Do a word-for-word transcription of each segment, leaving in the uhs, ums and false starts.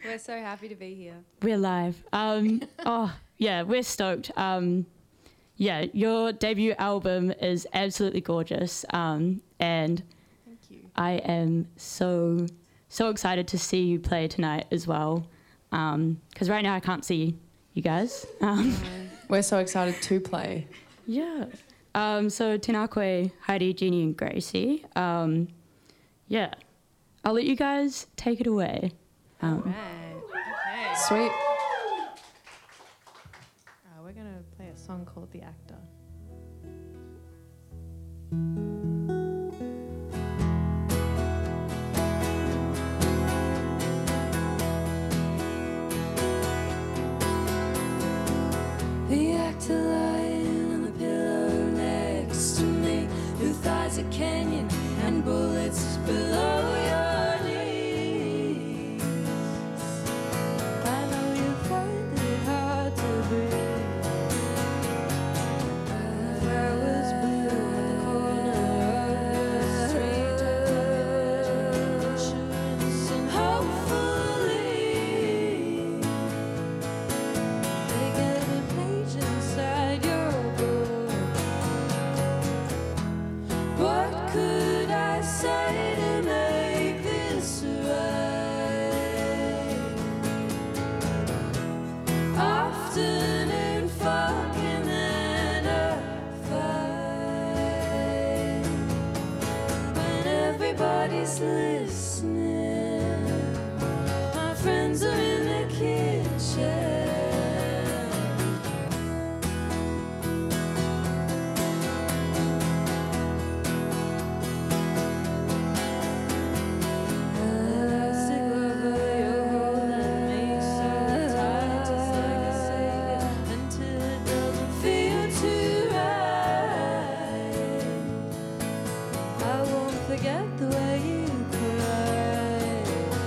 We're so happy to be here. We're live. Um, oh, yeah, we're stoked. Um, yeah, your debut album is absolutely gorgeous. Um, and Thank you. I am so, so excited to see you play tonight as well. Because right now I can't see you guys. Um, We're so excited to play. yeah. Um, so Tinakwe, Heidi, Jeannie, and Gracie. Um, yeah. I'll let you guys take it away. Um, Right. Okay. Sweet. Uh, we're going to play a song called The Actor. The actor lying on the pillow next to me, who thighs a canyon and bullets below your knees. I know you find it hard to breathe. I was blue at the corner of the street, and hopefully they get a page inside your book. What could I say to make this right? Afternoon fog and then a fight. When everybody's listening, my friends are in the kitchen. Forget the way you cried.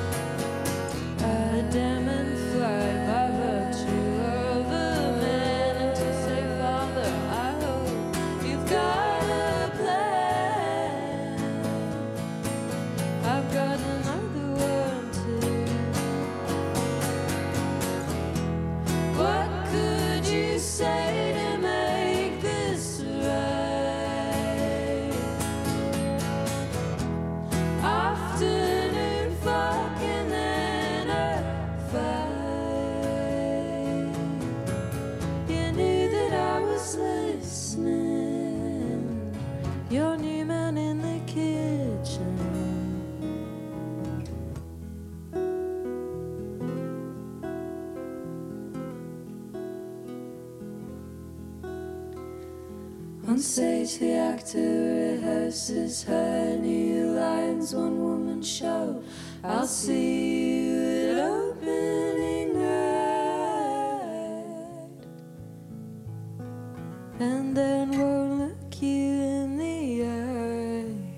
A demon fly by virtue of the man and to say, Father, I hope you've got a plan. I've got another one too. What could you say to make this right? Afternoon fog and then a fight. You knew that I was listening. Your new man in the kitchen. On stage, the actor rehearses her new lines, one woman show. I'll see you at opening night, and then won't look you in the eye.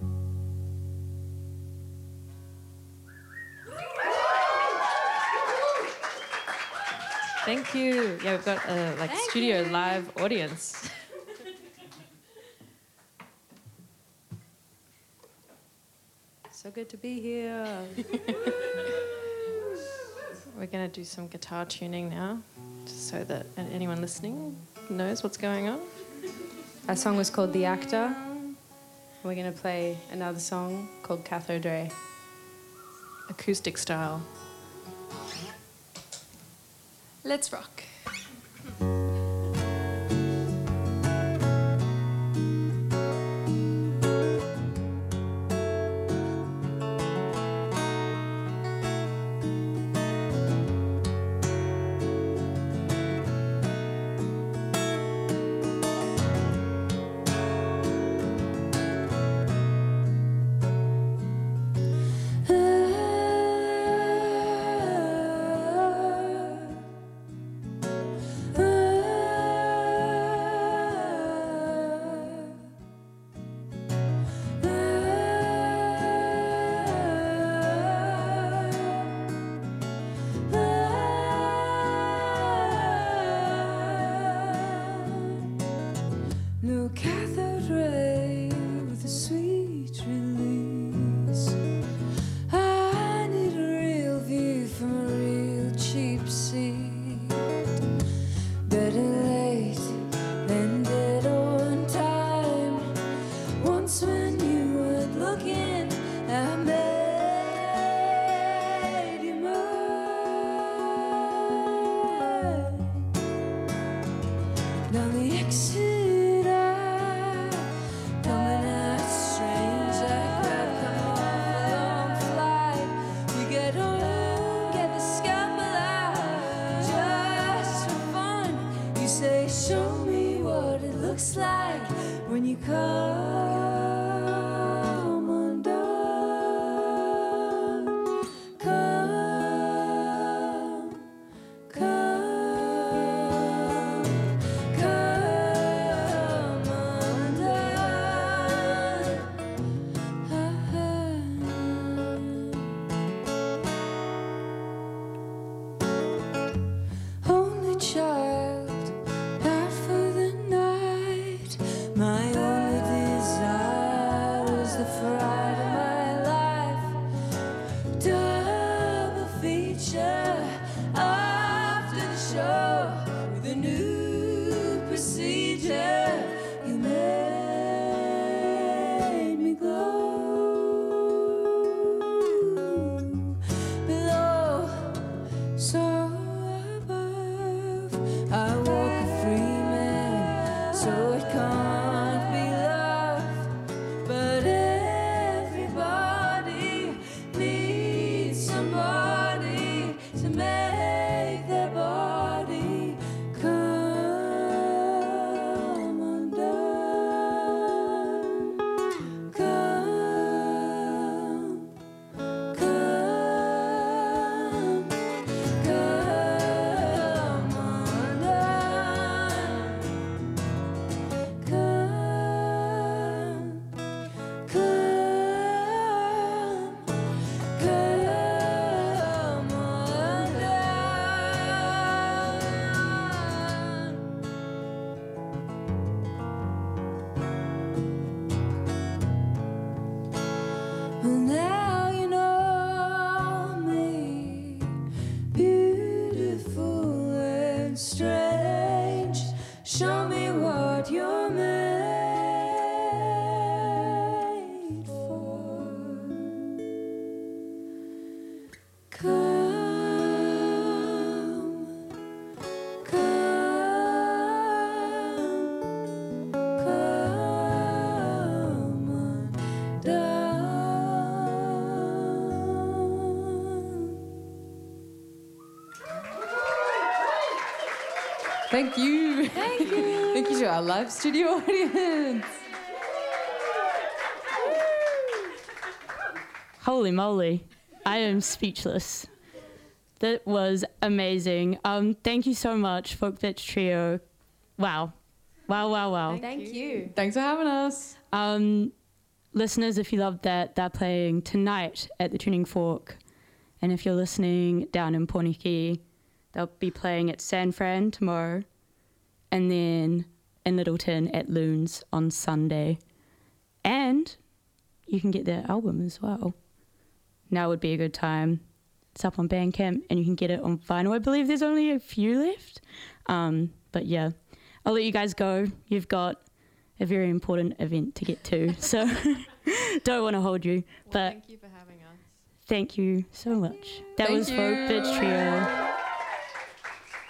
Thank you. Yeah, we've got a like Thank studio you. live audience. So good to be here. We're going to do some guitar tuning now, just so that anyone listening knows what's going on. Our song was called The Actor. We're going to play another song called Cathode Ray, acoustic style. Let's rock. Ah, you come undone. Come, come, come undone. Only child, not for the night. My only desire was the fright of my life. Double feature after the show with a new procedure. You made me glow. Below, so above, I walk a free man, so it can't be love. But everybody needs somebody to make their body come undone. Come, come, come undone. Come, come, come undone. Well, now you know me, beautiful and strange. Show me what you're made for. Come, come, come undone. Thank you. Thank you. Thank you to our live studio audience. Holy moly, I am speechless. That was amazing. Um, thank you so much, Folk Bitch Trio. Wow. Wow, wow, wow. Thank you. Thanks for having us. Um, listeners, if you loved that, they're playing tonight at the Tuning Fork. And if you're listening down in Poniki, they'll be playing at San Fran tomorrow. And then in Littleton at Loons on Sunday. And you can get their album as well. Now would be a good time. It's up on Bandcamp and you can get it on vinyl. I believe there's only a few left. Um, but yeah, I'll let you guys go. You've got a very important event to get to. So don't want to hold you. Well, But thank you for having us. thank you so much. That Thank was Folk you. Bitch Trio.